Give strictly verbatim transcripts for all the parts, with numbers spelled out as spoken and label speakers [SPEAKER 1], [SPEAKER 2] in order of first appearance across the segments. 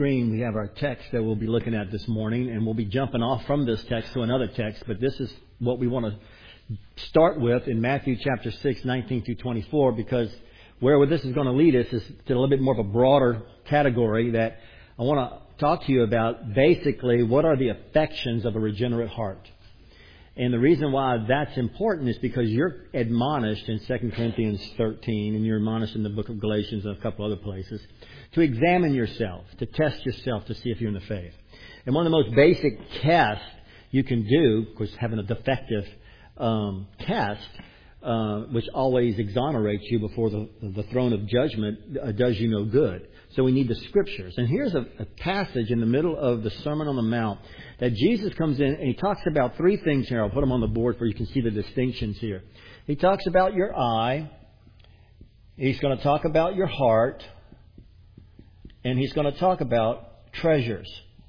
[SPEAKER 1] We have our text that we'll be looking at this morning, and we'll be jumping off from this text to another text, but this is what we want to start with in Matthew chapter six, nineteen through twenty-four, because where this is going to lead us is to a little bit more of a broader category that I want to talk to you about. Basically, what are the affections of a regenerate heart? And the reason why that's important is because you're admonished in Second Corinthians thirteen, and you're admonished in the book of Galatians and a couple other places, to examine yourself, to test yourself to see if you're in the faith. And one of the most basic tests you can do, of course, having a defective um, test, uh, which always exonerates you before the, the throne of judgment, uh, does you no good. So we need the Scriptures. And here's a, a passage in the middle of the Sermon on the Mount that Jesus comes in and He talks about three things here. I'll put them on the board for you can see the distinctions here. He talks about your eye. He's going to talk about your heart. And He's going to talk about treasures.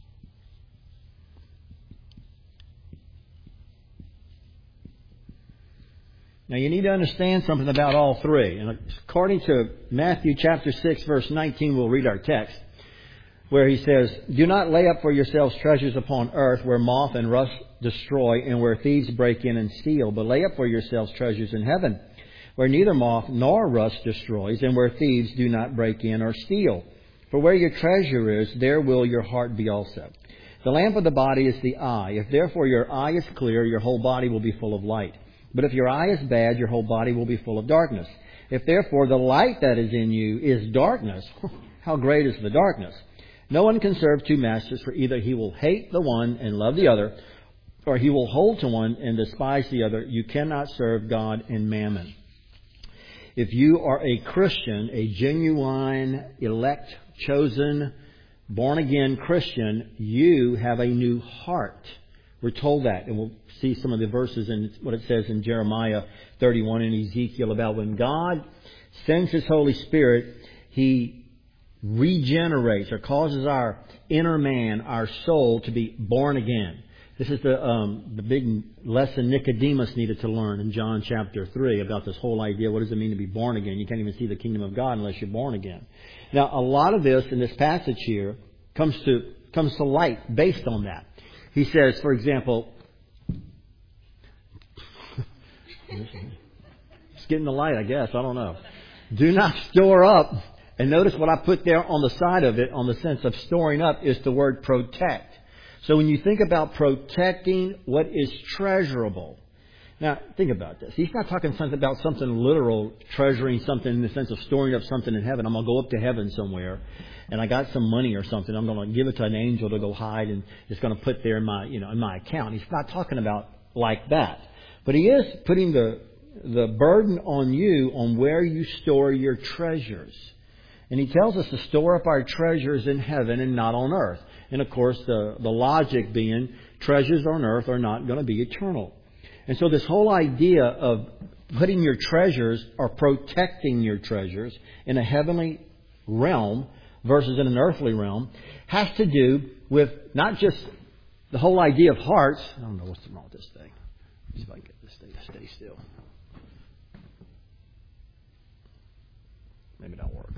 [SPEAKER 1] Now you need to understand something about all three. And according to Matthew chapter six, verse nineteen, we'll read our text, where He says, "Do not lay up for yourselves treasures upon earth, where moth and rust destroy, and where thieves break in and steal. But lay up for yourselves treasures in heaven, where neither moth nor rust destroys, and where thieves do not break in or steal. For where your treasure is, there will your heart be also. The lamp of the body is the eye. If therefore your eye is clear, your whole body will be full of light. But if your eye is bad, your whole body will be full of darkness. If therefore the light that is in you is darkness, how great is the darkness? No one can serve two masters, for either he will hate the one and love the other, or he will hold to one and despise the other. You cannot serve God and mammon." If you are a Christian, a genuine, elect, chosen, born-again Christian, you have a new heart. We're told that, and we'll see some of the verses in what it says in Jeremiah thirty-one and Ezekiel about when God sends His Holy Spirit, He regenerates or causes our inner man, our soul, to be born again. This is the um, the big lesson Nicodemus needed to learn in John chapter three about this whole idea. What does it mean to be born again? You can't even see the kingdom of God unless you're born again. Now, a lot of this in this passage here comes to comes to light based on that. He says, for example, it's getting the light, I guess. I don't know. Do not store up. And notice what I put there on the side of it, on the sense of storing up, is the word protect. So when you think about protecting what is treasurable, now think about this. He's not talking something about something literal, treasuring something in the sense of storing up something in heaven. I'm going to go up to heaven somewhere, and I got some money or something. I'm going to give it to an angel to go hide, and it's going to put there in my, you know, in my account. He's not talking about like that, but he is putting the the burden on you on where you store your treasures. And He tells us to store up our treasures in heaven and not on earth. And of course, the, the logic being treasures on earth are not going to be eternal. And so this whole idea of putting your treasures or protecting your treasures in a heavenly realm versus in an earthly realm has to do with not just the whole idea of hearts. I don't know what's wrong with this thing. Let's see if I can get this thing to stay still. Maybe that'll work.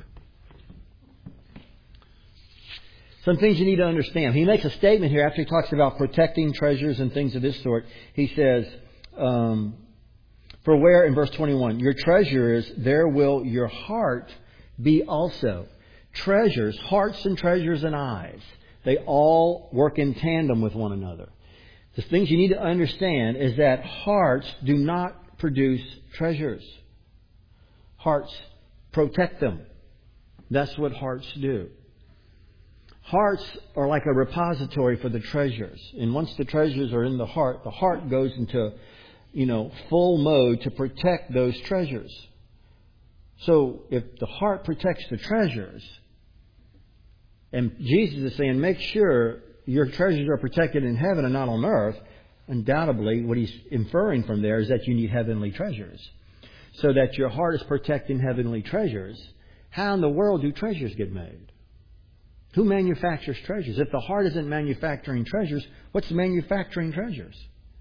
[SPEAKER 1] Some things you need to understand. He makes a statement here after he talks about protecting treasures and things of this sort. He says, um, for where, in verse twenty-one, your treasure is, there will your heart be also. Treasures, hearts and treasures and eyes, they all work in tandem with one another. The things you need to understand is that hearts do not produce treasures. Hearts protect them. That's what hearts do. Hearts are like a repository for the treasures. And once the treasures are in the heart, the heart goes into, you know, full mode to protect those treasures. So if the heart protects the treasures, and Jesus is saying, make sure your treasures are protected in heaven and not on earth, undoubtedly what He's inferring from there is that you need heavenly treasures. So that your heart is protecting heavenly treasures. How in the world do treasures get made? Who manufactures treasures? If the heart isn't manufacturing treasures, what's manufacturing treasures?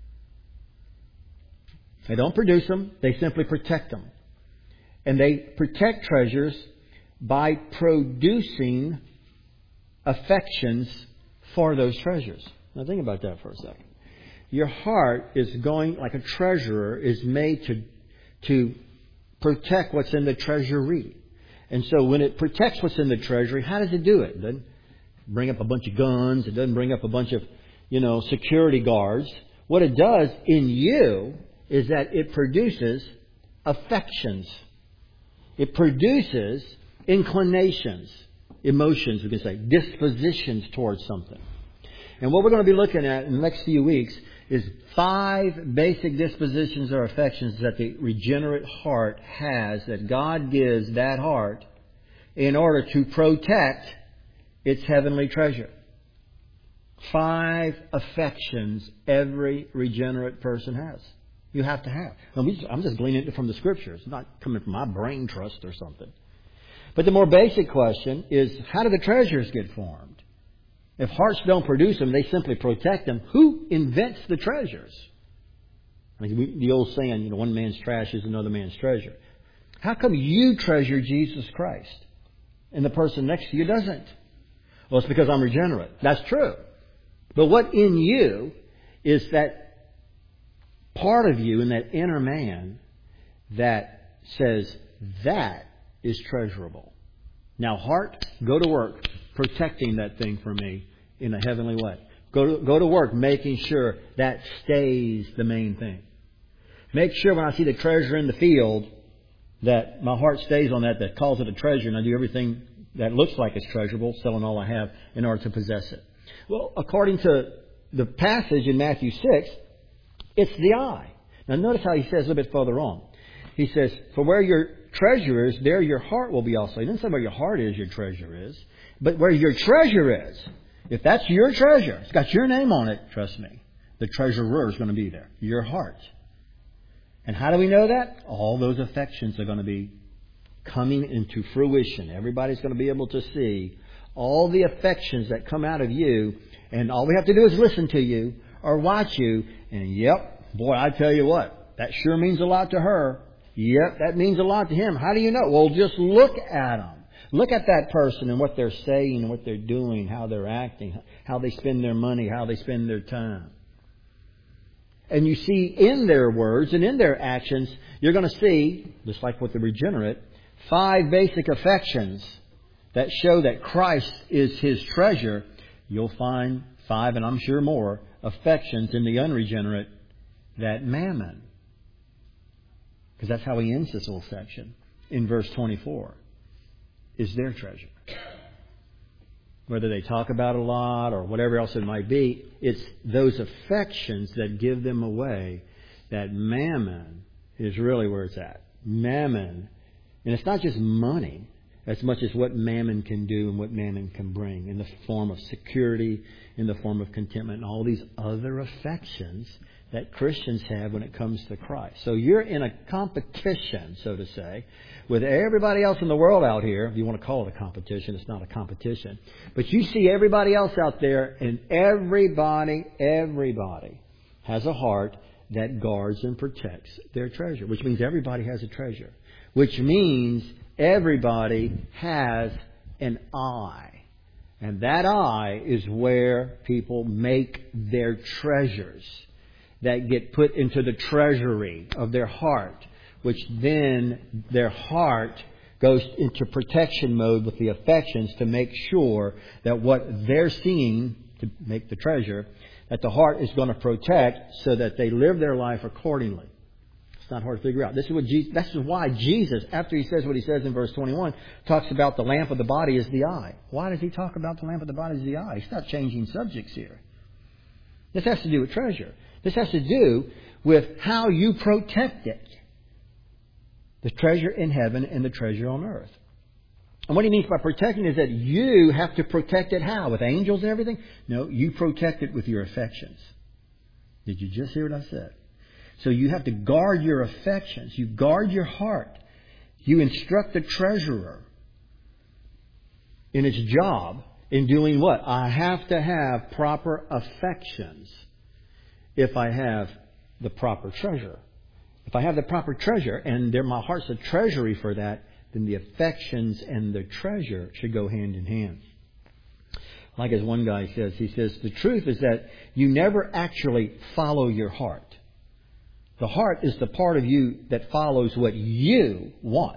[SPEAKER 1] They don't produce them. They simply protect them. And they protect treasures by producing affections for those treasures. Now think about that for a second. Your heart is going, like a treasurer, is made to, to protect what's in the treasury. And so when it protects what's in the treasury, how does it do it? It doesn't bring up a bunch of guns. It doesn't bring up a bunch of, you know, security guards. What it does in you is that it produces affections. It produces inclinations, emotions, we can say, dispositions towards something. And what we're going to be looking at in the next few weeks is five basic dispositions or affections that the regenerate heart has, that God gives that heart in order to protect its heavenly treasure. Five affections every regenerate person has. You have to have. I'm just gleaning it from the Scriptures. It's not coming from my brain trust or something. But the more basic question is, how do the treasures get formed? If hearts don't produce them, they simply protect them. Who invents the treasures? I mean, we, the old saying, you know, one man's trash is another man's treasure. How come you treasure Jesus Christ and the person next to you doesn't? Well, it's because I'm regenerate. That's true. But what in you is that part of you in that inner man that says that is treasurable. Now, heart, go to work protecting that thing for me in a heavenly way. Go to, go to work making sure that stays the main thing. Make sure when I see the treasure in the field that my heart stays on that, that calls it a treasure, and I do everything that looks like it's treasurable, selling all I have in order to possess it. Well, according to the passage in Matthew six, it's the eye. Now notice how he says a little bit further on. He says, for where your treasure is, there your heart will be also. He doesn't say where your heart is, your treasure is. But where your treasure is, if that's your treasure, it's got your name on it, trust me, the treasurer is going to be there. Your heart. And how do we know that? All those affections are going to be coming into fruition. Everybody's going to be able to see all the affections that come out of you. And all we have to do is listen to you or watch you. And yep, boy, I tell you what, that sure means a lot to her. Yep, that means a lot to him. How do you know? Well, just look at them. Look at that person and what they're saying and what they're doing, how they're acting, how they spend their money, how they spend their time. And you see in their words and in their actions, you're going to see, just like with the regenerate, five basic affections that show that Christ is his treasure. You'll find five, and I'm sure more, affections in the unregenerate, that mammon. Because that's how he ends this whole section in verse twenty-four. Is their treasure. Whether they talk about a lot or whatever else it might be, it's those affections that give them away. That mammon is really where it's at. Mammon. And it's not just money as much as what mammon can do and what mammon can bring in the form of security, in the form of contentment, and all these other affections that Christians have when it comes to Christ. So you're in a competition, so to say, with everybody else in the world out here. If you want to call it a competition, it's not a competition. But you see everybody else out there, and everybody, everybody has a heart that guards and protects their treasure, which means everybody has a treasure, which means everybody has an eye. And that eye is where people make their treasures that get put into the treasury of their heart, which then their heart goes into protection mode with the affections to make sure that what they're seeing to make the treasure, that the heart is going to protect so that they live their life accordingly. It's not hard to figure out. This is what Jesus, this is why Jesus, after he says what he says in verse twenty-one, talks about the lamp of the body is the eye. Why does he talk about the lamp of the body is the eye? He's not changing subjects here. This has to do with treasure. This has to do with how you protect it. The treasure in heaven and the treasure on earth. And what he means by protecting is that you have to protect it how? With angels and everything? No, you protect it with your affections. Did you just hear what I said? So you have to guard your affections. You guard your heart. You instruct the treasurer in its job in doing what? I have to have proper affections if I have the proper treasure. If I have the proper treasure and there, my heart's a treasury for that, then the affections and the treasure should go hand in hand. Like as one guy says, he says, the truth is that you never actually follow your heart. The heart is the part of you that follows what you want.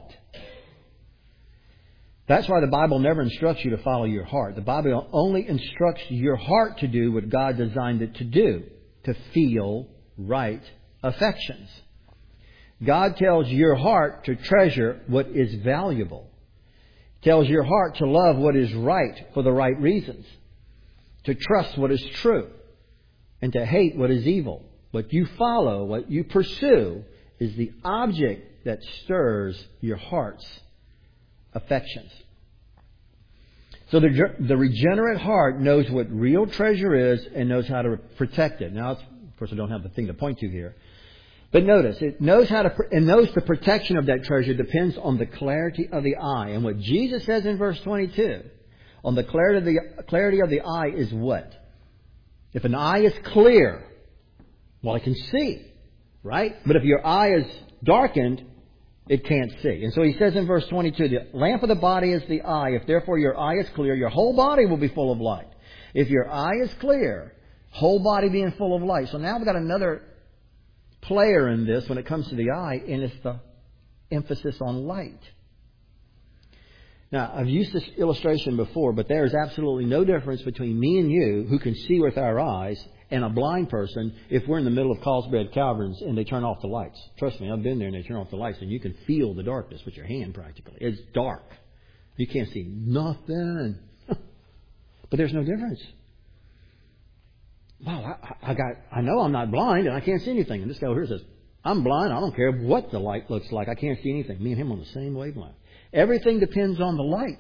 [SPEAKER 1] That's why the Bible never instructs you to follow your heart. The Bible only instructs your heart to do what God designed it to do, to feel right affections. God tells your heart to treasure what is valuable. Tells your heart to love what is right for the right reasons. To trust what is true. And to hate what is evil. What you follow, what you pursue, is the object that stirs your heart's affections. So the, the regenerate heart knows what real treasure is and knows how to protect it. Now, of course, I don't have the thing to point to here. But notice, it knows how to, it knows the protection of that treasure depends on the clarity of the eye. And what Jesus says in verse twenty-two, on the clarity of the, clarity of the eye is what? If an eye is clear, well, it can see, right? But if your eye is darkened, it can't see. And so he says in verse twenty-two, the lamp of the body is the eye. If therefore your eye is clear, your whole body will be full of light. If your eye is clear, whole body being full of light. So now we've got another player in this when it comes to the eye, and it's the emphasis on light. Now, I've used this illustration before, but there is absolutely no difference between me and you, who can see with our eyes, and a blind person if we're in the middle of Carlsbad Caverns and they turn off the lights. Trust me, I've been there and they turn off the lights and you can feel the darkness with your hand practically. It's dark. You can't see nothing. But there's no difference. Wow, I, I got, I know I'm not blind and I can't see anything. And this guy over here says, I'm blind. I don't care what the light looks like. I can't see anything. Me and him on the same wavelength. Everything depends on the light.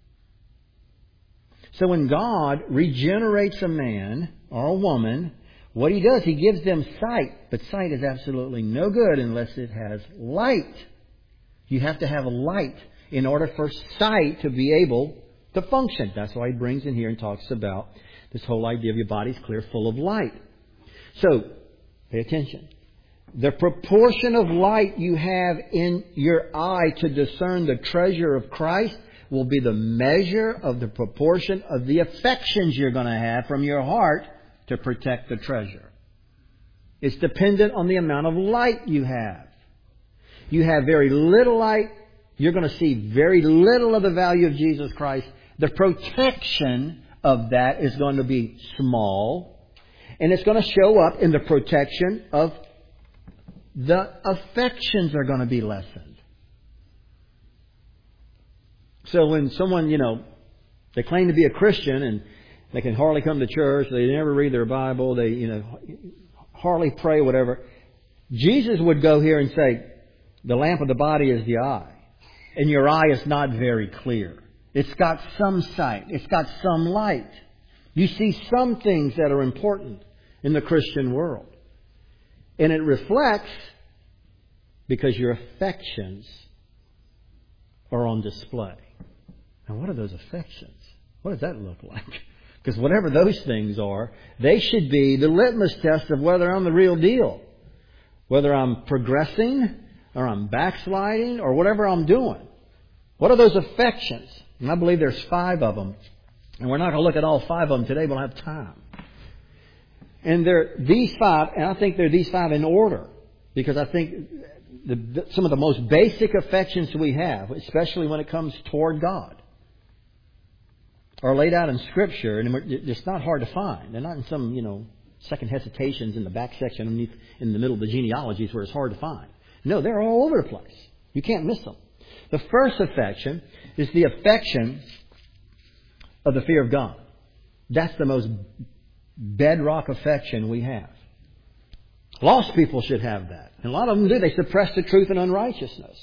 [SPEAKER 1] So when God regenerates a man or a woman, what He does, He gives them sight. But sight is absolutely no good unless it has light. You have to have light in order for sight to be able to function. That's why He brings in here and talks about this whole idea of your body's clear, full of light. So, pay attention. The proportion of light you have in your eye to discern the treasure of Christ will be the measure of the proportion of the affections you're going to have from your heart to protect the treasure. It's dependent on the amount of light you have. You have very little light, you're going to see very little of the value of Jesus Christ. The protection of that is going to be small, and it's going to show up in the protection of the affections are going to be lessened. So when someone, you know, they claim to be a Christian and they can hardly come to church, they never read their Bible, they, you know, hardly pray, whatever. Jesus would go here and say, the lamp of the body is the eye. And your eye is not very clear. It's got some sight. It's got some light. You see some things that are important in the Christian world. And it reflects because your affections are on display. Now, what are those affections? What does that look like? Because whatever those things are, they should be the litmus test of whether I'm the real deal. Whether I'm progressing or I'm backsliding or whatever I'm doing. What are those affections? And I believe there's five of them. And we're not going to look at all five of them today. We don't have time. And they're these five, and I think they're these five in order. Because I think the, some of the most basic affections we have, especially when it comes toward God, are laid out in Scripture, and it's not hard to find. They're not in some, you know, second hesitations in the back section underneath, in the middle of the genealogies where it's hard to find. No, they're all over the place. You can't miss them. The first affection is the affection of the fear of God. That's the most bedrock affection we have. Lost people should have that. And a lot of them do. They suppress the truth in unrighteousness.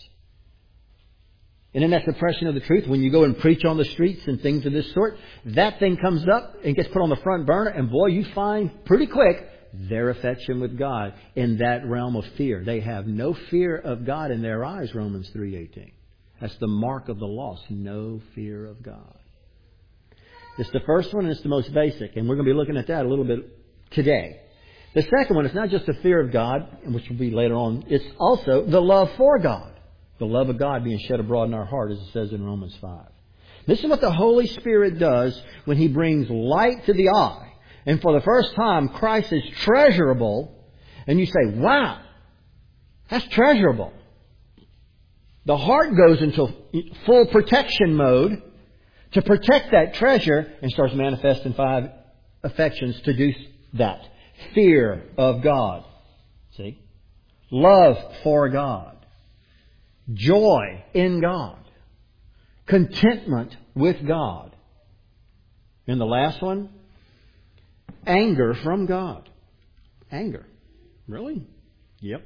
[SPEAKER 1] And in that suppression of the truth, when you go and preach on the streets and things of this sort, that thing comes up and gets put on the front burner, and boy, you find pretty quick their affection with God in that realm of fear. They have no fear of God in their eyes, Romans three eighteen. That's the mark of the lost, no fear of God. It's the first one and it's the most basic, and we're going to be looking at that a little bit today. The second one is not just the fear of God, which will be later on, it's also the love for God. The love of God being shed abroad in our heart, as it says in Romans five. This is what the Holy Spirit does when He brings light to the eye. And for the first time, Christ is treasurable. And you say, wow, that's treasurable. The heart goes into full protection mode to protect that treasure and starts manifesting five affections to do that. Fear of God. See? Love for God. Joy in God. Contentment with God. And the last one, anger from God. Anger. Really? Yep.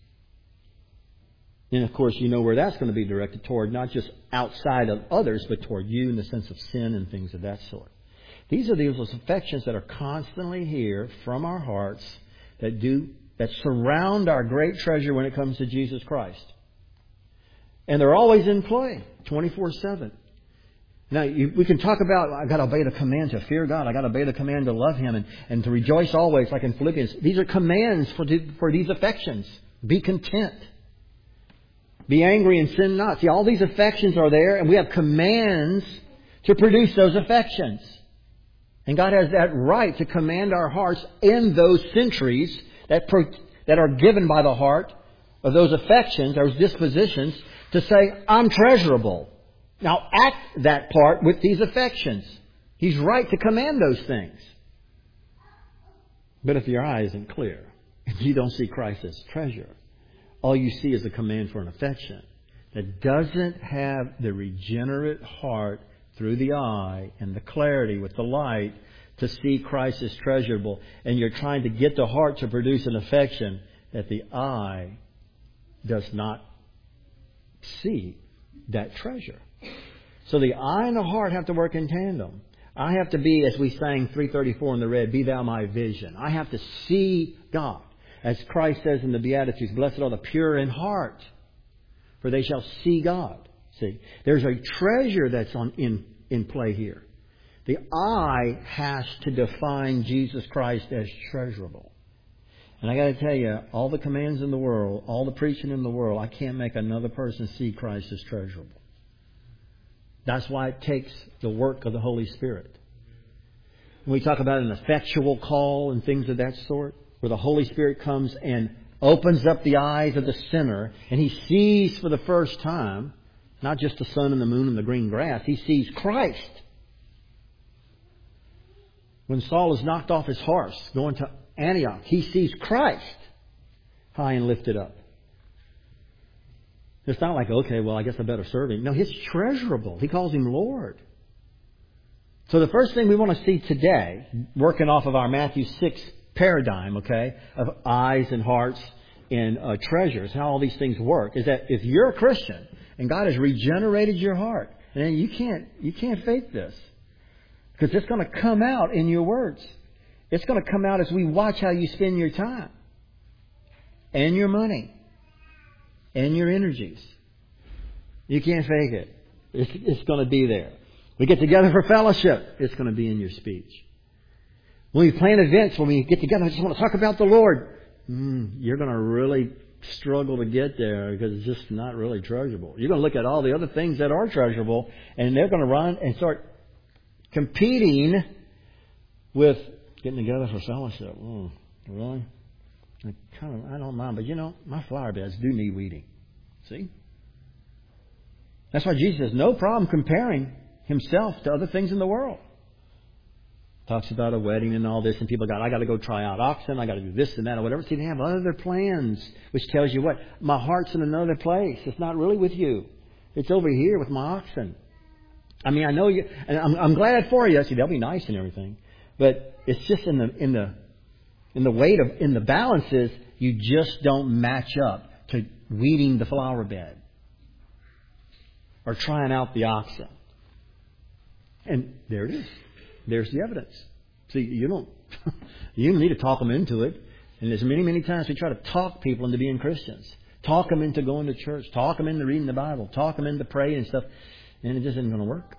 [SPEAKER 1] And of course, you know where that's going to be directed toward, not just outside of others, but toward you in the sense of sin and things of that sort. These are those affections that are constantly here from our hearts that do that surround our great treasure when it comes to Jesus Christ. And they're always in play, twenty-four seven. Now, you, we can talk about, I've got to obey the command to fear God. I've got to obey the command to love Him and, and to rejoice always, like in Philippians. These are commands for, the, for these affections. Be content. Be angry and sin not. See, all these affections are there, and we have commands to produce those affections. And God has that right to command our hearts in those centuries that, pro, that are given by the heart of those affections, those dispositions, to say, I'm treasurable. Now act that part with these affections. He's right to command those things. But if your eye isn't clear, if you don't see Christ as treasure, all you see is a command for an affection that doesn't have the regenerate heart through the eye and the clarity with the light to see Christ as treasurable. And you're trying to get the heart to produce an affection that the eye does not see that treasure. So the eye and the heart have to work in tandem. I have to be, as we sang three thirty-four in the red, be thou my vision. I have to see God. As Christ says in the Beatitudes, blessed are the pure in heart, for they shall see God. See, there's a treasure that's on in, in play here. The eye has to define Jesus Christ as treasurable. And I got to tell you, all the commands in the world, all the preaching in the world, I can't make another person see Christ as treasurable. That's why it takes the work of the Holy Spirit. When we talk about an effectual call and things of that sort, where the Holy Spirit comes and opens up the eyes of the sinner, and he sees for the first time, not just the sun and the moon and the green grass, he sees Christ. When Saul is knocked off his horse going to Antioch, he sees Christ high and lifted up. It's not like, okay, well, I guess I better serve Him. No, He's treasurable. He calls Him Lord. So the first thing we want to see today, working off of our Matthew six paradigm, okay, of eyes and hearts and uh, treasures, how all these things work, is that if you're a Christian and God has regenerated your heart, and you can't you can't fake this, because it's going to come out in your words. It's going to come out as we watch how you spend your time and your money and your energies. You can't fake it. It's, it's going to be there. We get together for fellowship. It's going to be in your speech. When we plan events, when we get together, I just want to talk about the Lord. Mm, you're going to really struggle to get there because it's just not really treasurable. You're going to look at all the other things that are treasurable, and they're going to run and start competing with getting together for fellowship. Mm, really? I kind of, I don't mind, but you know, my flower beds do need weeding. See? That's why Jesus has no problem comparing Himself to other things in the world. Talks about a wedding and all this, and people got, I got to go try out oxen, I got to do this and that or whatever. See, they have other plans, which tells you what? My heart's in another place. It's not really with you. It's over here with my oxen. I mean, I know you, and I'm, I'm glad for you. See, they'll be nice and everything, but it's just in the in the in the weight of in the balances. You just don't match up to weeding the flower bed or trying out the oxen. And there it is. There's the evidence. See, you don't you don't need to talk them into it. And there's many, many times we try to talk people into being Christians. Talk them into going to church. Talk them into reading the Bible. Talk them into praying and stuff. And it just isn't going to work.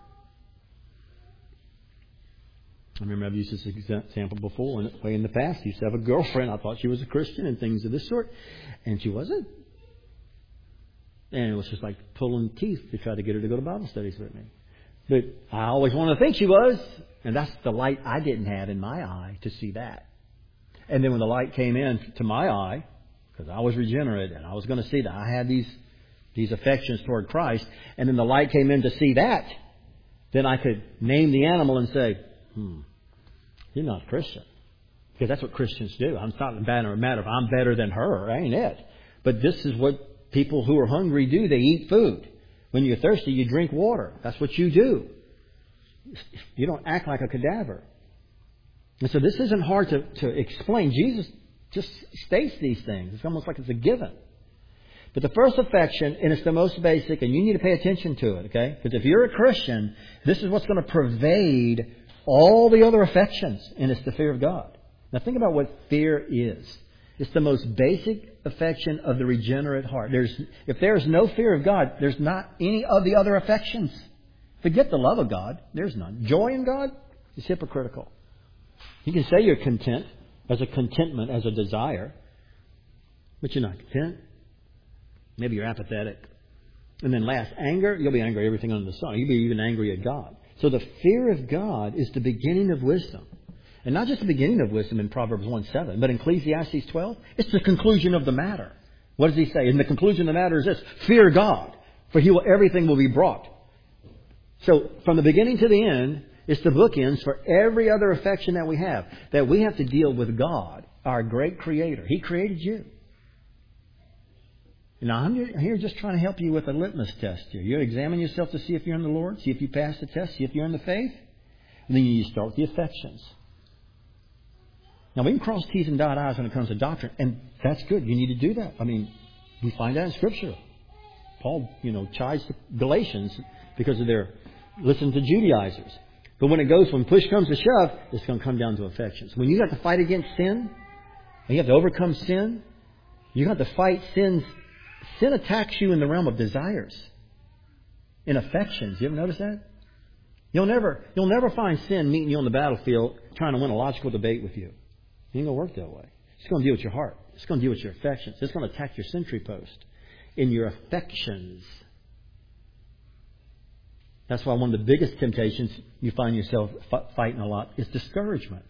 [SPEAKER 1] I remember I've used this example before. In, way in the past, I used to have a girlfriend. I thought she was a Christian and things of this sort. And she wasn't. And it was just like pulling teeth to try to get her to go to Bible studies with me. But I always wanted to think she was. And that's the light I didn't have in my eye to see that. And then when the light came in to my eye, because I was regenerate and I was going to see that I had these these affections toward Christ, and then the light came in to see that, then I could name the animal and say, hmm, you're not a Christian. Because that's what Christians do. I'm not a matter of I'm better than her. I ain't it. But this is what people who are hungry do. They eat food. When you're thirsty, you drink water. That's what you do. You don't act like a cadaver. And so this isn't hard to, to explain. Jesus just states these things. It's almost like it's a given. But the first affection, and it's the most basic, and you need to pay attention to it, okay? Because if you're a Christian, this is what's going to pervade all the other affections, and it's the fear of God. Now think about what fear is. It's the most basic affection of the regenerate heart. There's, if there's no fear of God, there's not any of the other affections. Forget the love of God. There's none. Joy in God is hypocritical. You can say you're content as a contentment, as a desire, but you're not content. Maybe you're apathetic. And then last, anger. You'll be angry at everything under the sun. You'll be even angry at God. So the fear of God is the beginning of wisdom. And not just the beginning of wisdom in Proverbs one seven, but in Ecclesiastes twelve, it's the conclusion of the matter. What does he say? And the conclusion of the matter is this: fear God, for he will, everything will be brought. So from the beginning to the end, it's the bookends for every other affection that we have. That we have to deal with God, our great Creator. He created you. Now, I'm here just trying to help you with a litmus test here. You examine yourself to see if you're in the Lord, see if you pass the test, see if you're in the faith. And then you start with the affections. Now, we can cross T's and dot I's when it comes to doctrine, and that's good. You need to do that. I mean, we find that in Scripture. Paul, you know, chides the Galatians because of their listen to Judaizers. But when it goes, when push comes to shove, it's going to come down to affections. When you have to fight against sin, and you have to overcome sin, you have to fight sin's. Sin attacks you in the realm of desires, in affections. You ever notice that? You'll never, you'll never find sin meeting you on the battlefield trying to win a logical debate with you. It ain't going to work that way. It's going to deal with your heart. It's going to deal with your affections. It's going to attack your sentry post in your affections. That's why one of the biggest temptations you find yourself fighting a lot is discouragement.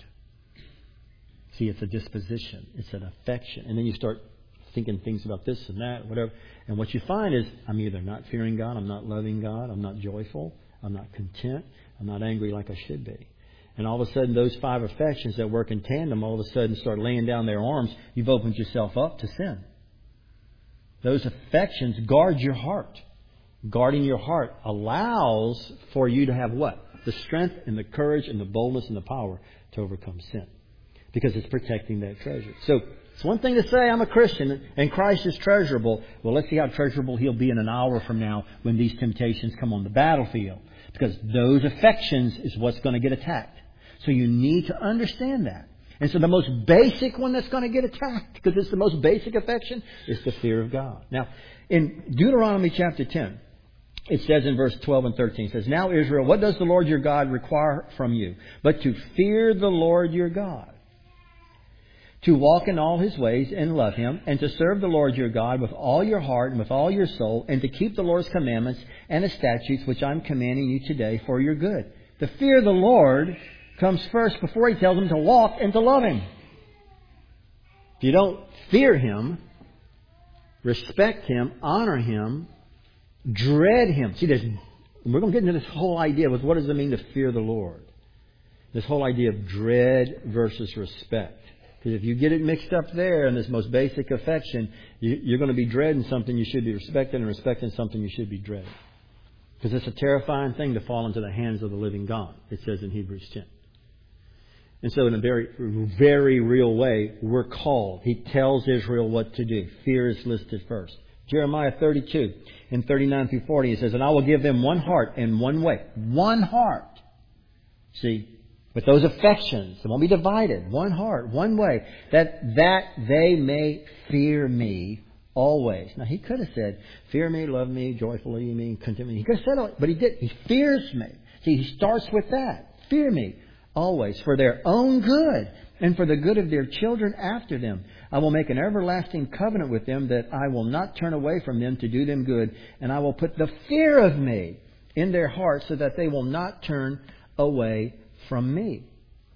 [SPEAKER 1] See, it's a disposition. It's an affection. And then you start thinking things about this and that, whatever. And what you find is, I'm either not fearing God, I'm not loving God, I'm not joyful, I'm not content, I'm not angry like I should be. And all of a sudden, those five affections that work in tandem all of a sudden start laying down their arms. You've opened yourself up to sin. Those affections guard your heart. Guarding your heart allows for you to have what? The strength and the courage and the boldness and the power to overcome sin. Because it's protecting that treasure. So, it's one thing to say, I'm a Christian and Christ is treasurable. Well, let's see how treasurable He'll be in an hour from now when these temptations come on the battlefield. Because those affections is what's going to get attacked. So you need to understand that. And so the most basic one that's going to get attacked, because it's the most basic affection, is the fear of God. Now, in Deuteronomy chapter ten, it says in verse twelve and thirteen, it says, Now Israel, what does the Lord your God require from you? But to fear the Lord your God, to walk in all His ways and love Him, and to serve the Lord your God with all your heart and with all your soul, and to keep the Lord's commandments and His statutes, which I'm commanding you today for your good. The fear of the Lord comes first before He tells them to walk and to love Him. If you don't fear Him, respect Him, honor Him, dread Him. See, there's, we're going to get into this whole idea with what does it mean to fear the Lord. This whole idea of dread versus respect. Because if you get it mixed up there in this most basic affection, you, you're going to be dreading something you should be respecting and respecting something you should be dreading. Because it's a terrifying thing to fall into the hands of the living God, it says in Hebrews ten. And so in a very, very real way, we're called. He tells Israel what to do. Fear is listed first. Jeremiah thirty-two and thirty-nine through forty, it says, And I will give them one heart and one way. One heart. See? With those affections, they won't be divided. One heart, one way. That that they may fear me always. Now, he could have said, fear me, love me, joyfully me, content me. He could have said it, but he didn't. He fears me. See, he starts with that. Fear me always for their own good and for the good of their children after them. I will make an everlasting covenant with them that I will not turn away from them to do them good. And I will put the fear of me in their hearts so that they will not turn away from me.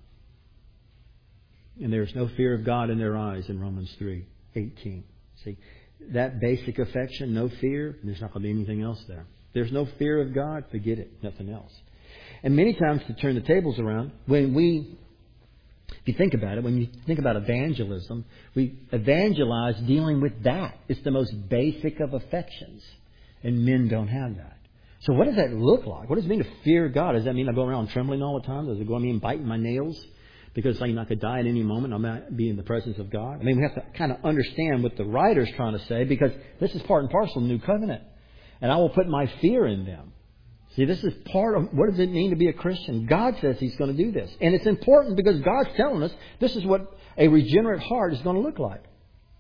[SPEAKER 1] And there is no fear of God in their eyes in Romans three eighteen. See, that basic affection, no fear, there's not going to be anything else there. There's no fear of God, forget it, nothing else. And many times, to turn the tables around, when we, if you think about it, when you think about evangelism, we evangelize dealing with that. It's the most basic of affections. And men don't have that. So what does that look like? What does it mean to fear God? Does that mean I go around trembling all the time? Does it go mean biting my nails? Because like I could die at any moment, I might be in the presence of God. I mean, we have to kind of understand what the writer's trying to say, because this is part and parcel of the new covenant. And I will put my fear in them. See, this is part of what does it mean to be a Christian? God says He's going to do this. And it's important because God's telling us this is what a regenerate heart is going to look like.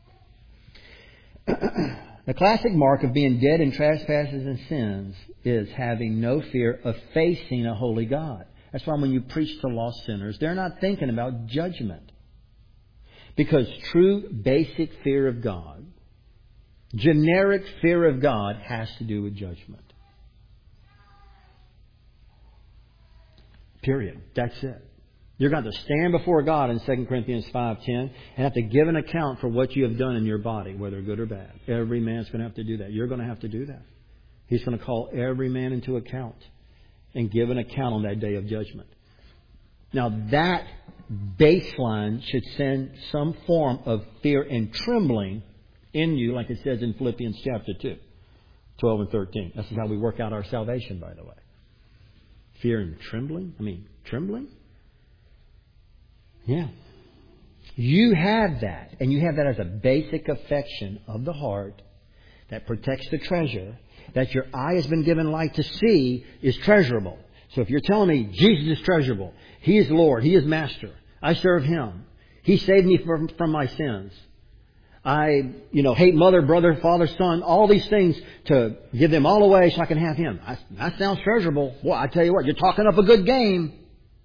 [SPEAKER 1] The classic mark of being dead in trespasses and sins is having no fear of facing a holy God. That's why when you preach to lost sinners, they're not thinking about judgment. Because true basic fear of God, generic fear of God, has to do with judgment. Period. That's it. You're going to stand before God in Second Corinthians five ten and have to give an account for what you have done in your body, whether good or bad. Every man's going to have to do that. You're going to have to do that. He's going to call every man into account and give an account on that day of judgment. Now that baseline should send some form of fear and trembling in you, like it says in Philippians chapter two, twelve and thirteen. This is how we work out our salvation, by the way. Fear and trembling? I mean, trembling? Yeah. You have that, and you have that as a basic affection of the heart that protects the treasure, that your eye has been given light to see is treasurable. So if you're telling me Jesus is treasurable, He is Lord, He is Master, I serve Him, He saved me from, from my sins, I, you know, hate mother, brother, father, son, all these things to give them all away so I can have Him. I, that sounds treasurable. Well, I tell you what, you're talking up a good game.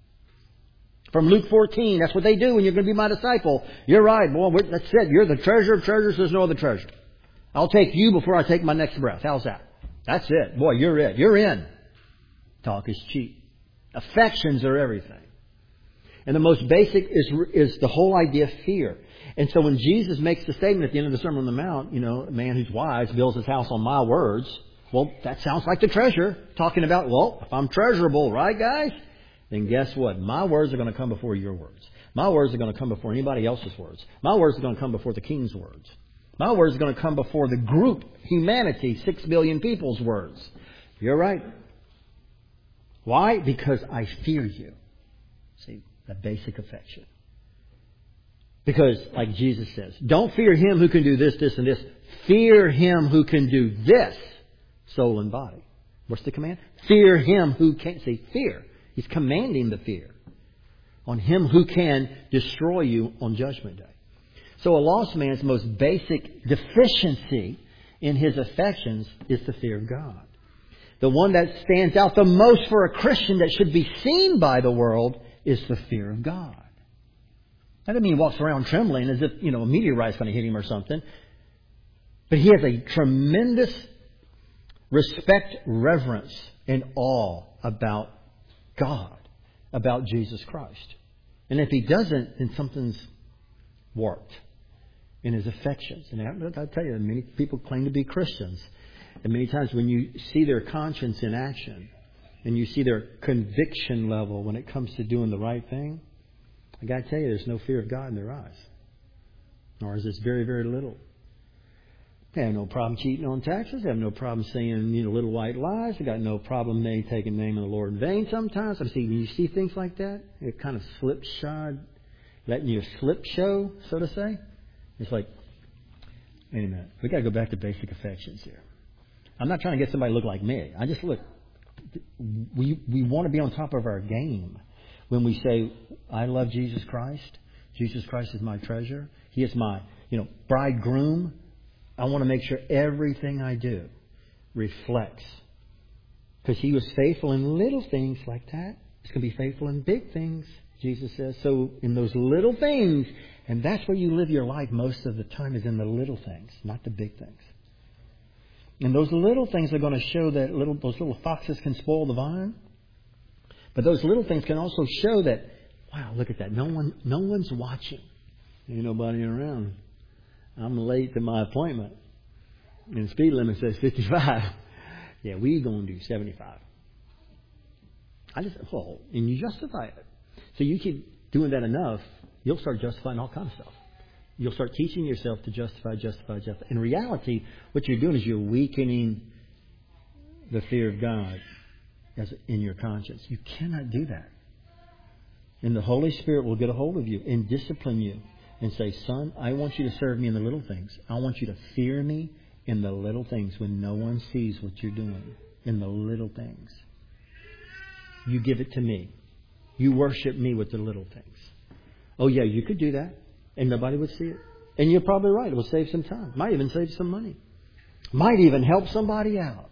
[SPEAKER 1] From Luke fourteen, that's what they do when you're going to be my disciple. You're right, boy, that's it. You're the treasure of treasures, there's no other treasure. I'll take you before I take my next breath. How's that? That's it. Boy, you're it. You're in. Talk is cheap. Affections are everything. And the most basic is is the whole idea of fear. And so when Jesus makes the statement at the end of the Sermon on the Mount, you know, a man who's wise builds his house on my words. Well, that sounds like the treasure. Talking about, well, if I'm treasurable, right, guys? Then guess what? My words are going to come before your words. My words are going to come before anybody else's words. My words are going to come before the king's words. My words are going to come before the group, humanity, six billion people's words. You're right. Why? Because I fear you. See, the basic affection. Because, like Jesus says, don't fear him who can do this, this, and this. Fear him who can do this, soul and body. What's the command? Fear him who can. See, fear. He's commanding the fear on him who can destroy you on Judgment Day. So a lost man's most basic deficiency in his affections is the fear of God. The one that stands out the most for a Christian that should be seen by the world is the fear of God. That doesn't mean he walks around trembling as if, you know, a meteorite's going to hit him or something. But he has a tremendous respect, reverence, and awe about God, about Jesus Christ. And if he doesn't, then something's warped in his affections. And I tell you, many people claim to be Christians. And many times when you see their conscience in action and you see their conviction level when it comes to doing the right thing, I got to tell you, there's no fear of God in their eyes. Or is this very, very little. They have no problem cheating on taxes. They have no problem saying, you know, little white lies. They got no problem maybe taking the name of the Lord in vain sometimes. I see when you see things like that, it kind of slipshod, letting you slip show, so to say. It's like, wait a minute, we got to go back to basic affections here. I'm not trying to get somebody to look like me. I just look. We we want to be on top of our game when we say, I love Jesus Christ. Jesus Christ is my treasure. He is my, you know, bridegroom. I want to make sure everything I do reflects. Because He was faithful in little things like that. He's going to be faithful in big things, Jesus says. So in those little things, and that's where you live your life most of the time, is in the little things, not the big things. And those little things are going to show that little those little foxes can spoil the vine. But those little things can also show that, wow, look at that. No one, no one's watching. Ain't nobody around. I'm late to my appointment. And the speed limit says fifty-five. Yeah, we going to do seventy-five. I just, well, and you justify it. So you keep doing that enough, you'll start justifying all kinds of stuff. You'll start teaching yourself to justify, justify, justify. In reality, what you're doing is you're weakening the fear of God as in your conscience. You cannot do that. And the Holy Spirit will get a hold of you and discipline you and say, son, I want you to serve me in the little things. I want you to fear me in the little things when no one sees what you're doing. In the little things. You give it to me. You worship me with the little things. Oh yeah, you could do that. And nobody would see it. And you're probably right. It will save some time. Might even save some money. Might even help somebody out.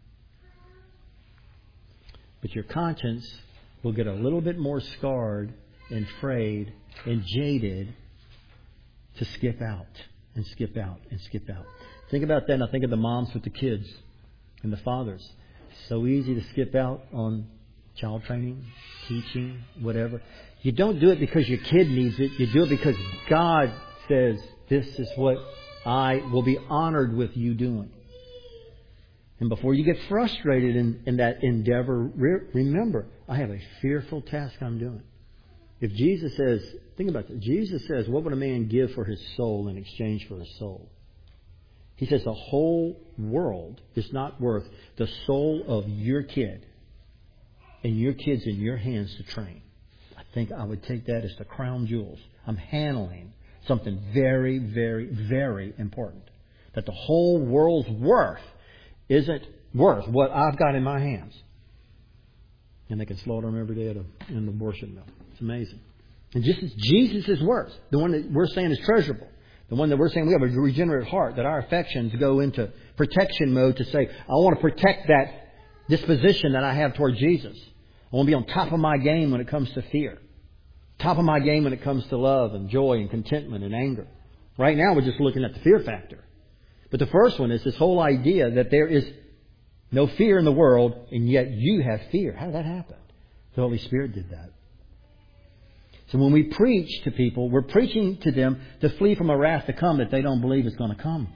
[SPEAKER 1] But your conscience will get a little bit more scarred and frayed and jaded to skip out and skip out and skip out. Think about that, and I think of the moms with the kids and the fathers. It's so easy to skip out on child training, teaching, whatever. You don't do it because your kid needs it. You do it because God says, this is what I will be honored with you doing. And before you get frustrated in, in that endeavor, re- remember, I have a fearful task I'm doing. If Jesus says, think about this. Jesus says, what would a man give for his soul in exchange for his soul? He says the whole world is not worth the soul of your kid and your kid's in your hands to train. I think I would take that as the crown jewels. I'm handling something very, very, very important. That the whole world's worth isn't worth what I've got in my hands. And they can slaughter them every day at a, in the abortion mill. It's amazing. And just as Jesus is worth, the one that we're saying is treasurable, the one that we're saying we have a regenerate heart, that our affections go into protection mode to say, I want to protect that disposition that I have toward Jesus. I want to be on top of my game when it comes to fear. Top of my game when it comes to love and joy and contentment and anger. Right now we're just looking at the fear factor. But the first one is this whole idea that there is no fear in the world and yet you have fear. How did that happen? The Holy Spirit did that. So when we preach to people, we're preaching to them to flee from a wrath to come that they don't believe is going to come.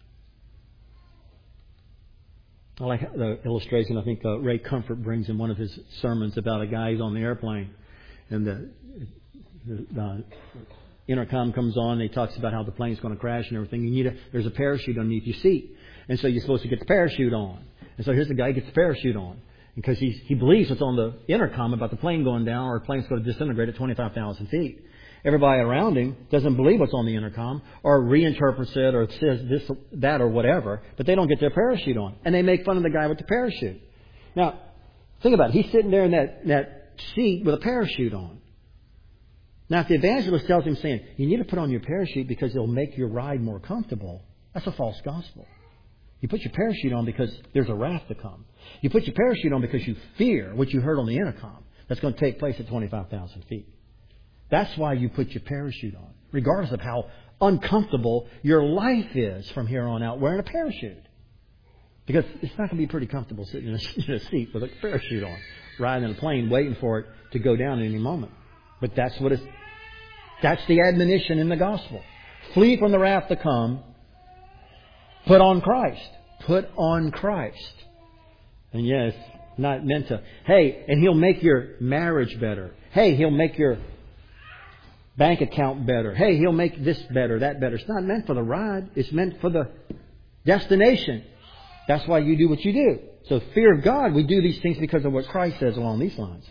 [SPEAKER 1] I like the illustration I think uh, Ray Comfort brings in one of his sermons about a guy who's on the airplane and the, the, the intercom comes on and he talks about how the plane's going to crash and everything. You need a, there's a parachute underneath your seat. And so you're supposed to get the parachute on. And so here's the guy who gets the parachute on. Because he's, he believes what's on the intercom about the plane going down or the plane's going to disintegrate at twenty-five thousand feet. Everybody around him doesn't believe what's on the intercom or reinterprets it or says this, that or whatever, but they don't get their parachute on. And they make fun of the guy with the parachute. Now, think about it. He's sitting there in that, that seat with a parachute on. Now, if the evangelist tells him saying, you need to put on your parachute because it'll make your ride more comfortable, that's a false gospel. You put your parachute on because there's a wrath to come. You put your parachute on because you fear what you heard on the intercom that's going to take place at twenty-five thousand feet. That's why you put your parachute on, regardless of how uncomfortable your life is from here on out wearing a parachute. Because it's not going to be pretty comfortable sitting in a, in a seat with a parachute on, riding in a plane, waiting for it to go down at any moment. But that's what it's, that's the admonition in the gospel. Flee from the wrath to come. Put on Christ. Put on Christ. And yes, not meant to, hey, and He'll make your marriage better. Hey, He'll make your bank account better. Hey, He'll make this better, that better. It's not meant for the ride. It's meant for the destination. That's why you do what you do. So fear of God, we do these things because of what Christ says along these lines.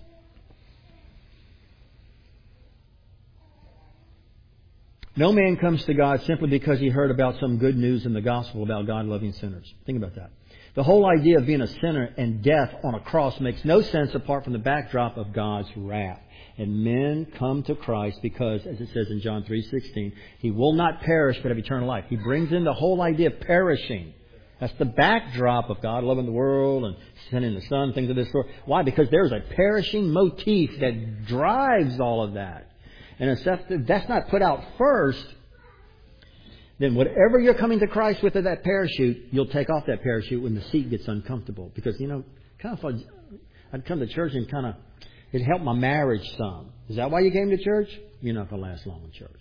[SPEAKER 1] No man comes to God simply because he heard about some good news in the gospel about God loving sinners. Think about that. The whole idea of being a sinner and death on a cross makes no sense apart from the backdrop of God's wrath. And men come to Christ because, as it says in John three sixteen, He will not perish but have eternal life. He brings in the whole idea of perishing. That's the backdrop of God loving the world and sending the Son, things of this sort. Why? Because there's a perishing motif that drives all of that. And if that's not put out first, then whatever you're coming to Christ with in that parachute, you'll take off that parachute when the seat gets uncomfortable. Because, you know, kind of fun, I'd come to church and kind of, it helped my marriage some. Is that why you came to church? You're not going to last long in church.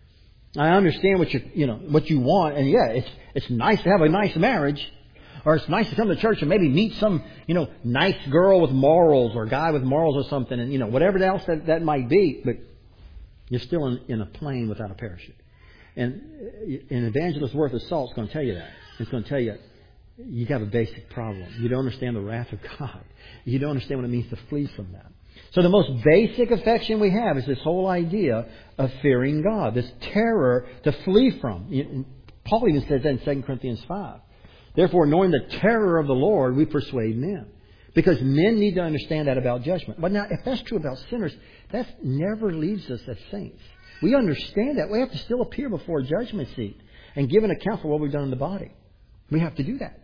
[SPEAKER 1] I understand what you, you know, what you want. And yeah, it's, it's nice to have a nice marriage. Or it's nice to come to church and maybe meet some, you know, nice girl with morals or guy with morals or something. And, you know, whatever else that, that might be. But you're still in, in a plane without a parachute. And an evangelist worth of salt is going to tell you that. It's going to tell you you have a basic problem. You don't understand the wrath of God. You don't understand what it means to flee from that. So the most basic affection we have is this whole idea of fearing God. This terror to flee from. Paul even says that in Second Corinthians five. Therefore, knowing the terror of the Lord, we persuade men. Because men need to understand that about judgment. But now, if that's true about sinners, that never leaves us as saints. We understand that. We have to still appear before a judgment seat and give an account for what we've done in the body. We have to do that.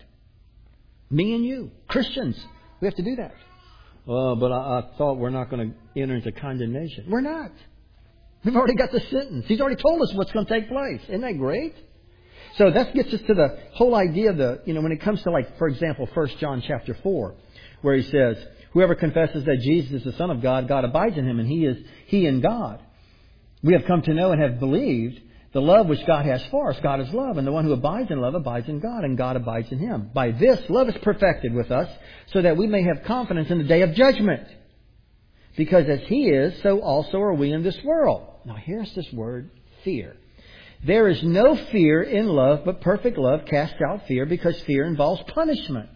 [SPEAKER 1] Me and you, Christians, we have to do that. Uh, but I, I thought we're not going to enter into condemnation. We're not. We've already got the sentence. He's already told us what's going to take place. Isn't that great? So that gets us to the whole idea of the, you know, when it comes to, like, for example, First John chapter four, where he says, whoever confesses that Jesus is the Son of God, God abides in him, and he is he in God. We have come to know and have believed the love which God has for us. God is love, and the one who abides in love abides in God, and God abides in him. By this, love is perfected with us, so that we may have confidence in the day of judgment. Because as he is, so also are we in this world. Now here's this word, fear. There is no fear in love, but perfect love casts out fear, because fear involves punishment.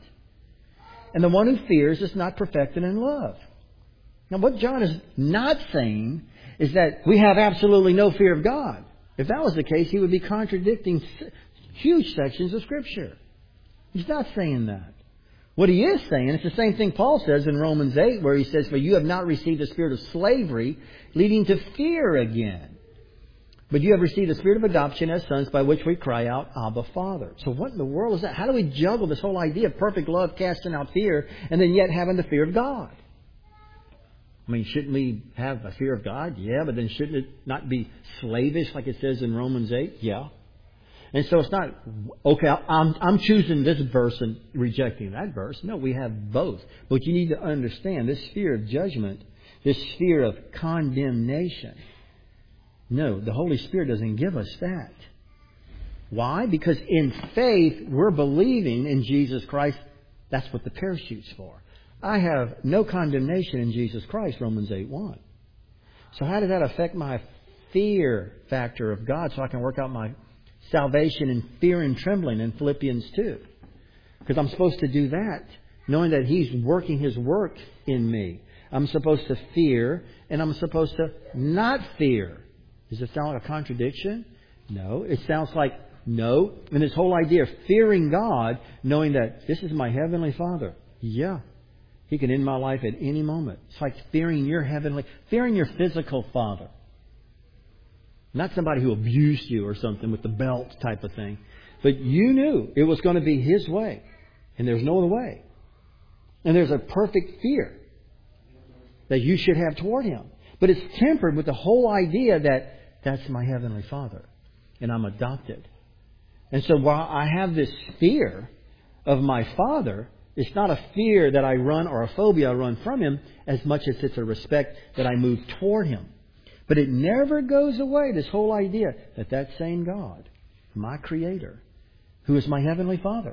[SPEAKER 1] And the one who fears is not perfected in love. Now what John is not saying is that we have absolutely no fear of God. If that was the case, he would be contradicting huge sections of Scripture. He's not saying that. What he is saying, it's the same thing Paul says in Romans eight, where he says, for you have not received the spirit of slavery, leading to fear again. But you have received the spirit of adoption as sons, by which we cry out, Abba, Father. So what in the world is that? How do we juggle this whole idea of perfect love casting out fear, and then yet having the fear of God? I mean, shouldn't we have a fear of God? Yeah, but then shouldn't it not be slavish like it says in Romans eight? Yeah. And so it's not, okay, I'm, I'm choosing this verse and rejecting that verse. No, we have both. But you need to understand this fear of judgment, this fear of condemnation. No, the Holy Spirit doesn't give us that. Why? Because in faith, we're believing in Jesus Christ. That's what the parachute's for. I have no condemnation in Jesus Christ, Romans eight one. So how does that affect my fear factor of God so I can work out my salvation in fear and trembling in Philippians two? Because I'm supposed to do that knowing that He's working His work in me. I'm supposed to fear and I'm supposed to not fear. Does it sound like a contradiction? No. It sounds like no. And this whole idea of fearing God, knowing that this is my Heavenly Father. Yeah. He can end my life at any moment. It's like fearing your heavenly, fearing your physical father. Not somebody who abused you or something with the belt type of thing. But you knew it was going to be His way. And there's no other way. And there's a perfect fear that you should have toward Him. But it's tempered with the whole idea that that's my Heavenly Father. And I'm adopted. And so while I have this fear of my Father, it's not a fear that I run or a phobia I run from Him as much as it's a respect that I move toward Him. But it never goes away, this whole idea that that same God, my Creator, who is my Heavenly Father,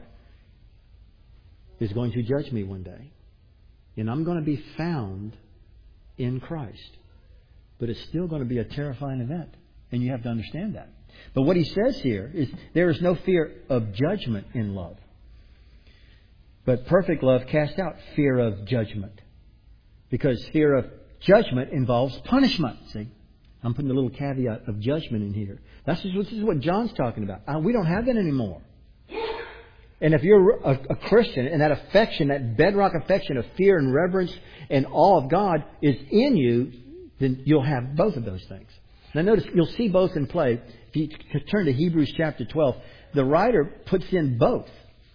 [SPEAKER 1] is going to judge me one day. And I'm going to be found in Christ. But it's still going to be a terrifying event. And you have to understand that. But what he says here is there is no fear of judgment in love. But perfect love casts out fear of judgment. Because fear of judgment involves punishment. See? I'm putting a little caveat of judgment in here. That's just, this is what John's talking about. Uh, we don't have that anymore. And if you're a, a Christian and that affection, that bedrock affection of fear and reverence and awe of God is in you, then you'll have both of those things. Now notice, you'll see both in play. If you turn to Hebrews chapter twelve, the writer puts in both.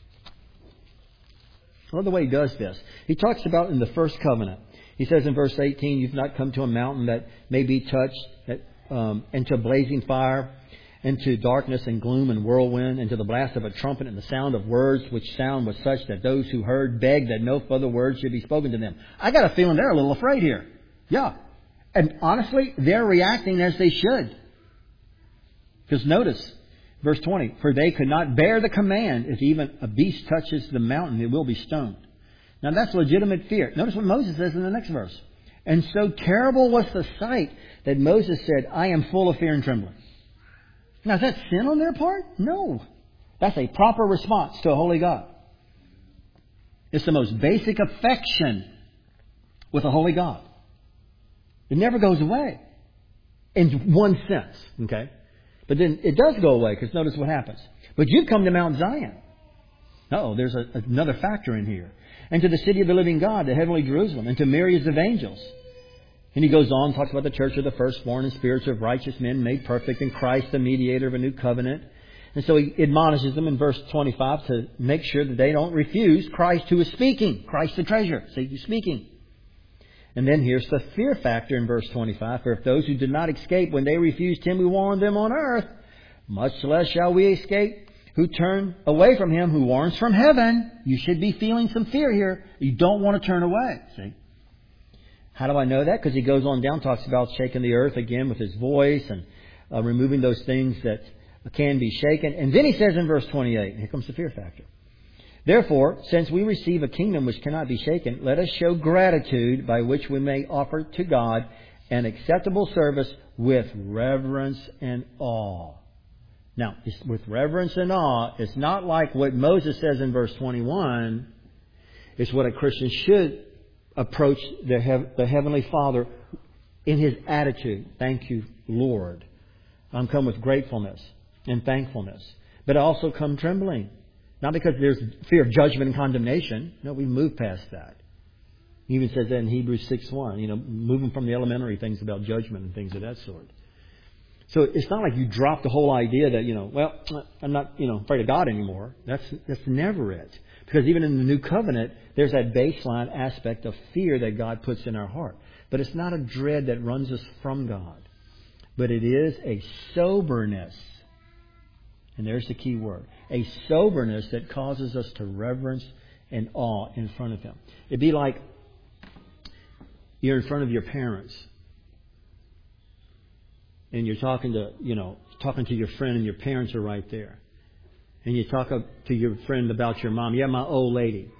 [SPEAKER 1] I love the way he does this. He talks about in the first covenant. He says in verse eighteen, you've not come to a mountain that may be touched, that, um, and to a blazing fire, into darkness and gloom and whirlwind, into the blast of a trumpet and the sound of words, which sound was such that those who heard begged that no further words should be spoken to them. I got a feeling they're a little afraid here. Yeah. And honestly, they're reacting as they should. Because notice, verse twenty, for they could not bear the command, if even a beast touches the mountain, it will be stoned. Now that's legitimate fear. Notice what Moses says in the next verse. And so terrible was the sight that Moses said, I am full of fear and trembling. Now, is that sin on their part? No. That's a proper response to a holy God. It's the most basic affection with a holy God. It never goes away. In one sense. Okay? But then it does go away, because notice what happens. But you've come to Mount Zion. Uh-oh, there's a, another factor in here. And to the city of the living God, the heavenly Jerusalem, and to myriads of angels. And he goes on, talks about the church of the firstborn and spirits of righteous men made perfect in Christ, the mediator of a new covenant. And so he admonishes them in verse twenty-five to make sure that they don't refuse Christ who is speaking. Christ the treasure. See, he's speaking. And then here's the fear factor in verse twenty-five. For if those who did not escape when they refused Him who warned them on earth, much less shall we escape who turn away from Him who warns from heaven. You should be feeling some fear here. You don't want to turn away. See? How do I know that? Because he goes on down, talks about shaking the earth again with his voice and uh, removing those things that can be shaken. And then he says in verse twenty-eight, here comes the fear factor. Therefore, since we receive a kingdom which cannot be shaken, let us show gratitude by which we may offer to God an acceptable service with reverence and awe. Now, with reverence and awe, it's not like what Moses says in verse twenty-one. It's what a Christian should approach the, hev- the Heavenly Father in his attitude. Thank you, Lord. I'm come with gratefulness and thankfulness. But I also come trembling. Not because there's fear of judgment and condemnation. No, we move past that. He even says that in Hebrews six one, you know, moving from the elementary things about judgment and things of that sort. So it's not like you drop the whole idea that, you know, well, I'm not, you know, afraid of God anymore. That's that's never it. Because even in the New Covenant, there's that baseline aspect of fear that God puts in our heart. But it's not a dread that runs us from God. But it is a soberness. And there's the key word. A soberness that causes us to reverence and awe in front of Him. It'd be like you're in front of your parents. And you're talking to, you know, talking to your friend and your parents are right there. And you talk to your friend about your mom. Yeah, my old lady.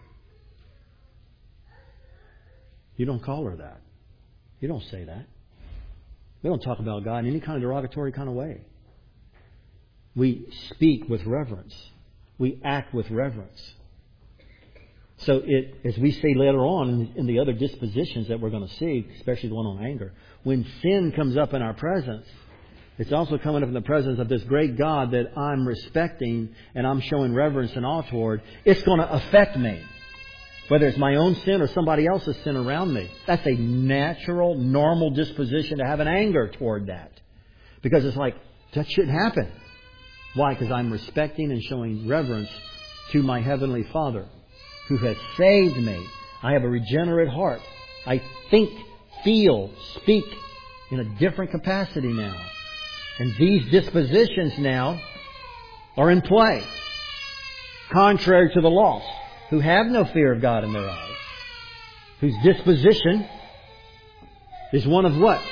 [SPEAKER 1] You don't call her that. You don't say that. We don't talk about God in any kind of derogatory kind of way. We speak with reverence. We act with reverence. So it, as we see later on in, in the other dispositions that we're going to see, especially the one on anger, when sin comes up in our presence, it's also coming up in the presence of this great God that I'm respecting and I'm showing reverence and awe toward. It's going to affect me. Whether it's my own sin or somebody else's sin around me. That's a natural, normal disposition to have an anger toward that. Because it's like, that shouldn't happen. Why? Because I'm respecting and showing reverence to my Heavenly Father who has saved me. I have a regenerate heart. I think, feel, speak in a different capacity now. And these dispositions now are in play. Contrary to the lost, who have no fear of God in their eyes. Whose disposition is one of what?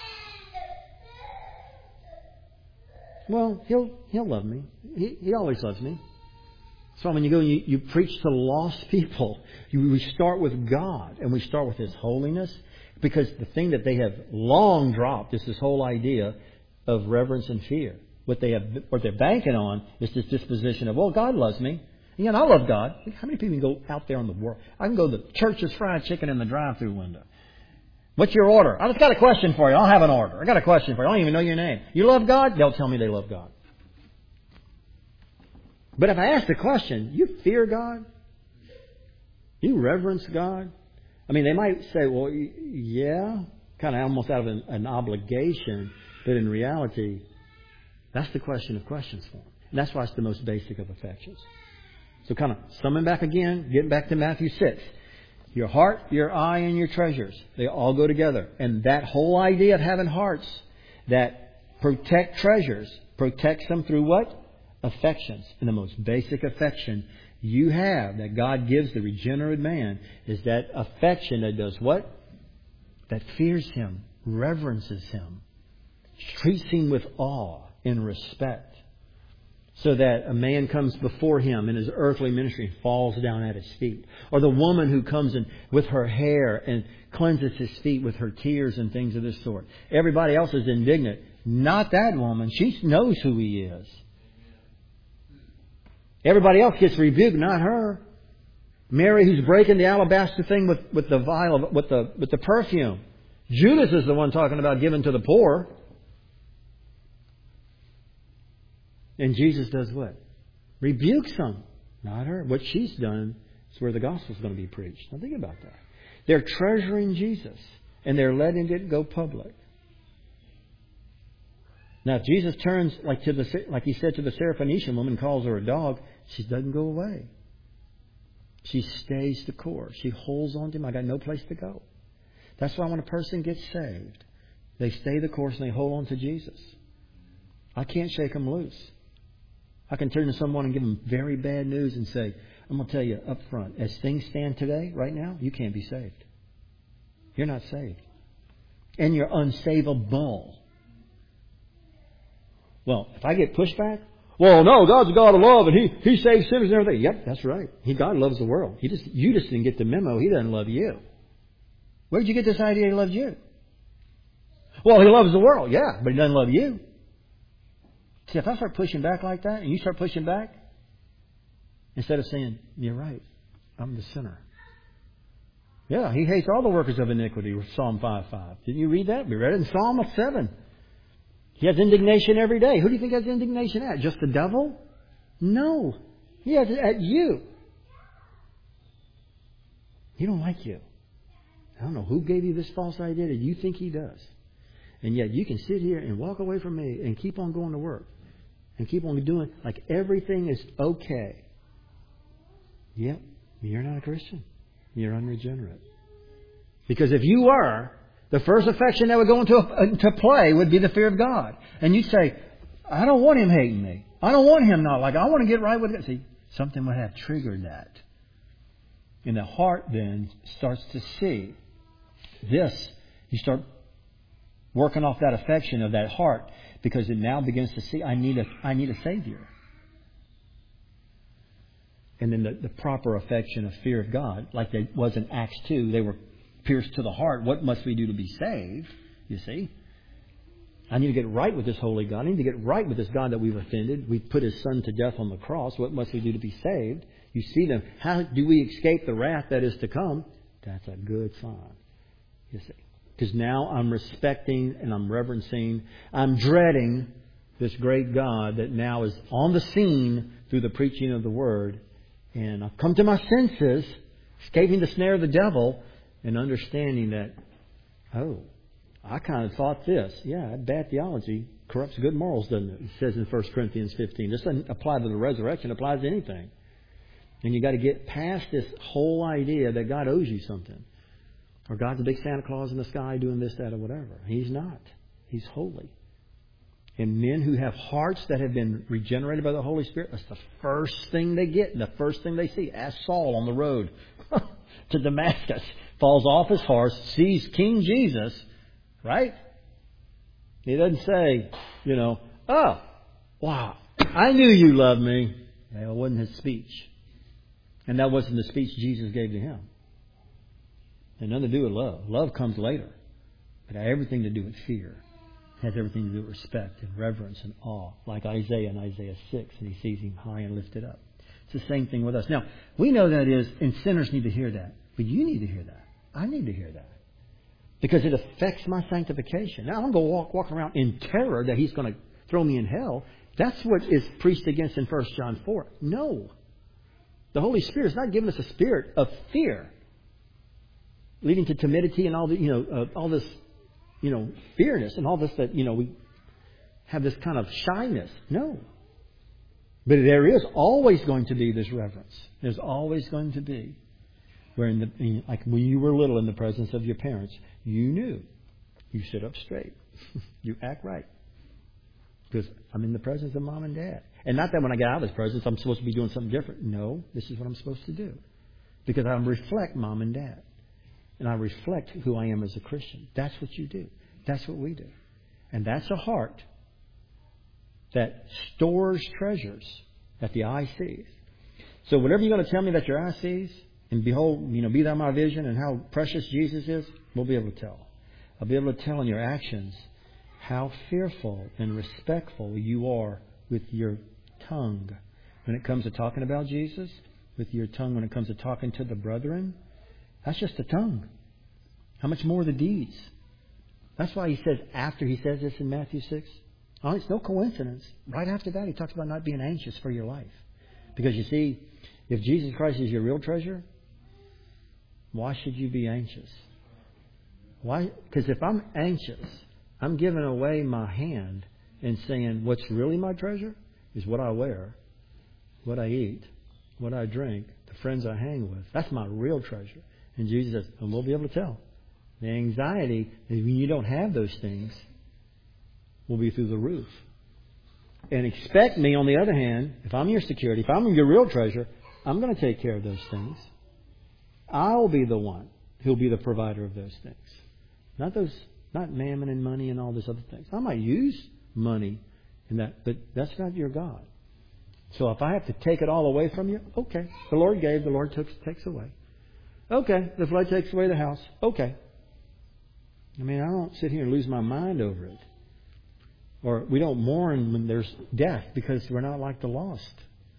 [SPEAKER 1] Well, He'll He'll love me. He, he always loves me. So when you go and you, you preach to lost people, you, we start with God and we start with His holiness. Because the thing that they have long dropped is this whole idea of reverence and fear. What they have, what they're banking on is this disposition of, well, God loves me. And yet I love God. How many people can go out there in the world? I can go to the church's fried chicken in the drive-thru window. What's your order? I just got a question for you. I don't have an order. I got a question for you. I don't even know your name. You love God? They'll tell me they love God. But if I ask the question, you fear God? You reverence God? I mean, they might say, well, yeah, kind of almost out of an, an obligation. But in reality, that's the question of questions for them. And that's why it's the most basic of affections. So kind of summing back again, getting back to Matthew six. Your heart, your eye, and your treasures, they all go together. And that whole idea of having hearts that protect treasures Protects them through what? Affections. And the most basic affection you have that God gives the regenerate man is that affection that does what? That fears Him, reverences Him, treats Him with awe and respect. So that a man comes before him in his earthly ministry and falls down at his feet. Or the woman who comes in with her hair and cleanses his feet with her tears and things of this sort. Everybody else is indignant. Not that woman. She knows who He is. Everybody else gets rebuked, not her. Mary, who's breaking the alabaster thing with, with the vial, with the, with the perfume. Judas is the one talking about giving to the poor. And Jesus does what? Rebukes them. Not her. What she's done is where the gospel is going to be preached. Now think about that. They're treasuring Jesus. And they're letting it go public. Now if Jesus turns like to the like He said to the Syrophoenician woman and calls her a dog, she doesn't go away. She stays the course. She holds on to Him. I got no place to go. That's why when a person gets saved, they stay the course and they hold on to Jesus. I can't shake them loose. I can turn to someone and give them very bad news and say, I'm going to tell you up front, as things stand today, right now, you can't be saved. You're not saved. And you're unsavable. Well, if I get pushback, well, no, God's a God of love and He, he saves sinners and everything. Yep, that's right. He God loves the world. He just You just didn't get the memo. He doesn't love you. Where did you get this idea He loves you? Well, He loves the world. Yeah, but He doesn't love you. See, if I start pushing back like that and you start pushing back, instead of saying, you're right, I'm the sinner. Yeah, He hates all the workers of iniquity, Psalm five five. Didn't you read that? We read it in Psalm seven. He has indignation every day. Who do you think has indignation at? Just the devil? No. He has it at you. He don't like you. I don't know who gave you this false idea that you think He does. And yet you can sit here and walk away from me and keep on going to work. And keep on doing like everything is okay. Yep, you're not a Christian. You're unregenerate. Because if you were, the first affection that would go into, into play would be the fear of God. And you'd say, I don't want Him hating me. I don't want Him not like I want to get right with it. See, something would have triggered that. And the heart then starts to see this. You start working off that affection of that heart because it now begins to see, I need a, I need a Savior. And then the, the proper affection of fear of God, like it was in Acts two, they were pierced to the heart. What must we do to be saved? You see? I need to get right with this holy God. I need to get right with this God that we've offended. We've put His Son to death on the cross. What must we do to be saved? You see them. How do we escape the wrath that is to come? That's a good sign. You see? Because now I'm respecting and I'm reverencing, I'm dreading this great God that now is on the scene through the preaching of the Word. And I've come to my senses, escaping the snare of the devil, and understanding that, oh, I kind of thought this. Yeah, bad theology corrupts good morals, doesn't it? It says in First Corinthians fifteen. This doesn't apply to the resurrection. It applies to anything. And you got to get past this whole idea that God owes you something. Or God's a big Santa Claus in the sky doing this, that, or whatever. He's not. He's holy. And men who have hearts that have been regenerated by the Holy Spirit, that's the first thing they get and the first thing they see. Ask Saul on the road to Damascus. Falls off his horse, sees King Jesus, right? He doesn't say, you know, oh, wow, I knew you loved me. That wasn't his speech. And that wasn't the speech Jesus gave to him. It had nothing to do with love. Love comes later. It had everything to do with fear. It has everything to do with respect and reverence and awe. Like Isaiah in Isaiah six. And he sees Him high and lifted up. It's the same thing with us. Now, we know that is, and sinners need to hear that. But you need to hear that. I need to hear that. Because it affects my sanctification. Now, I don't go walk, walk around in terror that He's going to throw me in hell. That's what is preached against in First John four. No. The Holy Spirit is not giving us a spirit of fear, leading to timidity and all the, you know, uh, all this, you know, fearness and all this that, you know, we have this kind of shyness. No. But there is always going to be this reverence. There's always going to be. Where in the, in, like when you were little in the presence of your parents, you knew. You sit up straight. You act right. Because I'm in the presence of Mom and Dad. And not that when I get out of His presence, I'm supposed to be doing something different. No, this is what I'm supposed to do. Because I reflect Mom and Dad. And I reflect who I am as a Christian. That's what you do. That's what we do. And that's a heart that stores treasures that the eye sees. So whatever you're going to tell me that your eye sees, and behold, you know, be thou my vision and how precious Jesus is, we'll be able to tell. I'll be able to tell in your actions how fearful and respectful you are with your tongue when it comes to talking about Jesus, with your tongue when it comes to talking to the brethren. That's just the tongue. How much more the deeds? That's why He says, after He says this in Matthew six, oh, it's no coincidence. Right after that, He talks about not being anxious for your life. Because you see, if Jesus Christ is your real treasure, why should you be anxious? Why? Because if I'm anxious, I'm giving away my hand and saying what's really my treasure is what I wear, what I eat, what I drink, the friends I hang with. That's my real treasure. And Jesus says, and we'll be able to tell. The anxiety, when you don't have those things, will be through the roof. And expect me, on the other hand, if I'm your security, if I'm your real treasure, I'm going to take care of those things. I'll be the one who'll be the provider of those things. Not those, not mammon and money and all those other things. I might use money in that, but that's not your God. So if I have to take it all away from you, okay. The Lord gave, the Lord took, takes away. Okay. The flood takes away the house. Okay. I mean, I don't sit here and lose my mind over it. Or we don't mourn when there's death because we're not like the lost.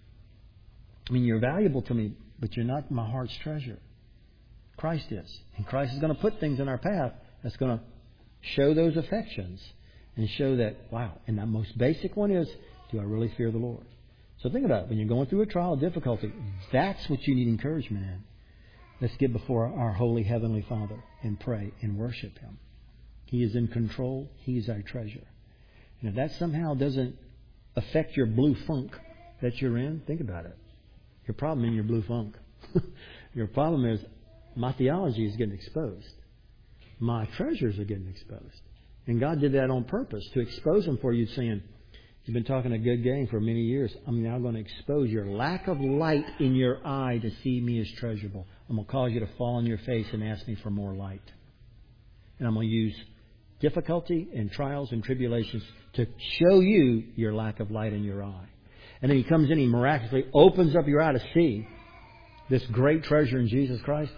[SPEAKER 1] I mean, you're valuable to me, but you're not my heart's treasure. Christ is. And Christ is going to put things in our path that's going to show those affections and show that, wow. And the most basic one is, do I really fear the Lord? So think about it. When you're going through a trial of difficulty, that's what you need encouragement in. Let's get before our holy Heavenly Father and pray and worship Him. He is in control. He is our treasure. And if that somehow doesn't affect your blue funk that you're in, think about it. Your problem in your blue funk. Your problem is my theology is getting exposed. My treasures are getting exposed. And God did that on purpose to expose them for you, saying, you've been talking a good game for many years. I'm now going to expose your lack of light in your eye to see me as treasurable. I'm going to cause you to fall on your face and ask me for more light. And I'm going to use difficulty and trials and tribulations to show you your lack of light in your eye. And then He comes in, He miraculously opens up your eye to see this great treasure in Jesus Christ.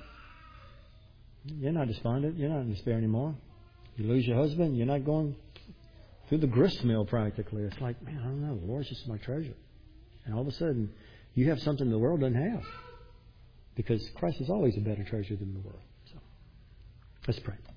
[SPEAKER 1] You're not despondent. You're not in despair anymore. You lose your husband, you're not going through the grist mill practically. It's like, man, I don't know. The Lord's just my treasure. And all of a sudden, you have something the world doesn't have. Because Christ is always a better treasure than the world. So, let's pray.